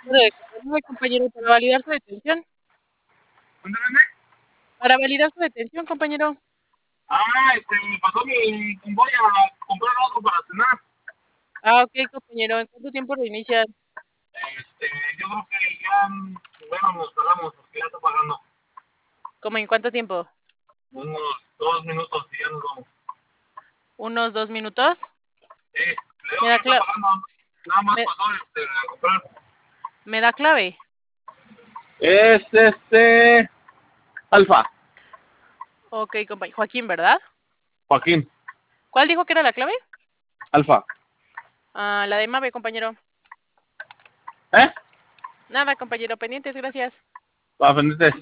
de 49, compañero, para validar su detención. Cuéntame. Para validar su detención, compañero. Me pasó mi convoy a comprar algo para cenar. Ah, ok, compañero. ¿En cuánto tiempo lo inician? Yo creo que ya, bueno, nos pagamos, porque ya está pagando. ¿Cómo en cuánto tiempo? Unos 2 minutos y ya nos vamos. ¿Unos 2 minutos? Sí, le digo ¿Me que da, ya está cla- pagando. Nada más me, pasó a comprar. me da clave? Es Alfa, Ok, compañero. Joaquín, ¿verdad? Joaquín, ¿Cuál dijo que era la clave? Alfa. Ah, la de Mave, compañero. ¿Eh? Nada, compañero. Pendientes, gracias. Para pendientes.